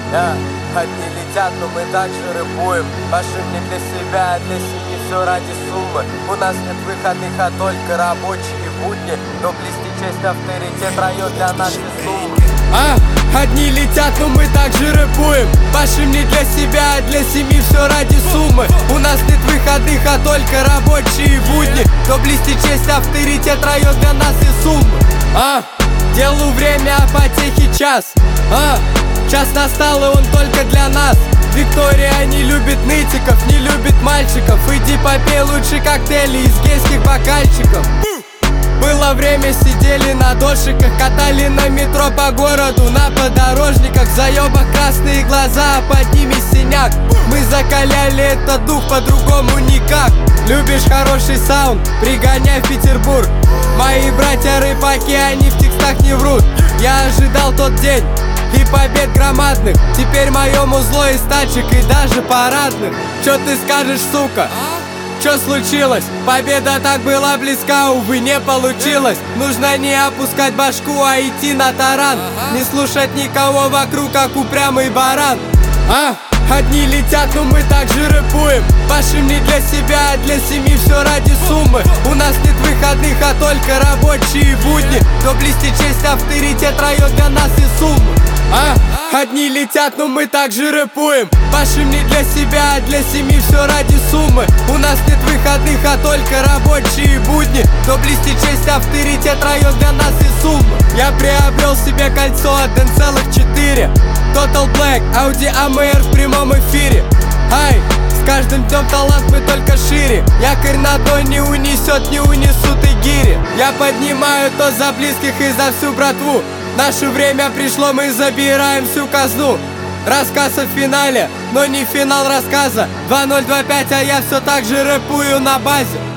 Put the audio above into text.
Одни летят, но мы также рэпуем. Пашем не для себя, а для семьи, все ради суммы. У нас нет выходных, а только рабочие будни. Но блести честь, авторитет, район для нас и суммы. Одни летят, но мы также рэпуем. Пашем не для себя, а для семьи, все ради суммы. У нас нет выходных, а только рабочие будни. Но блести честь, авторитет, район для нас и суммы. Делу время, а потехи час. Час настал, и он только для нас. Виктория не любит нытиков, не любит мальчиков. Иди попей лучше коктейли из гейских бокальчиков. Было время, сидели на дошиках, катали на метро по городу, на подорожниках. В заебах красные глаза, а под ними синяк. Мы закаляли этот дух, по-другому никак. Любишь хороший саунд? Пригоняй в Петербург. Мои братья-рыбаки, они в текстах не врут. Я ожидал тот день и побед громадных. Теперь моему зло из тачек и даже парадных. Чё ты скажешь, сука? Чё случилось? Победа так была близка, увы, не получилось. Нужно не опускать башку, а идти на таран. Не слушать никого вокруг, как упрямый баран. Одни летят, но мы также рэпуем. Пашем не для себя, а для семьи, все ради суммы. У нас нет выходных, а только рабочие будни. Но блести честь, авторитет, район для нас и суммы. Одни летят, но мы также рэпуем. Пашем не для себя, а для семьи, все ради суммы. У нас нет выходных, а только рабочие будни. Но блести честь, авторитет, район для нас и суммы. Я приобрел себе кольцо от Denselых 4. Total Black, Audi AMR в прямом эфире. С каждым днем талант мы только шире. Якорь на дно не унесет, не унесут и гири. Я поднимаю то за близких и за всю братву. Наше время пришло, мы забираем всю казну. Рассказ о финале, но не финал рассказа. 2025, а я все так же рэпую на базе.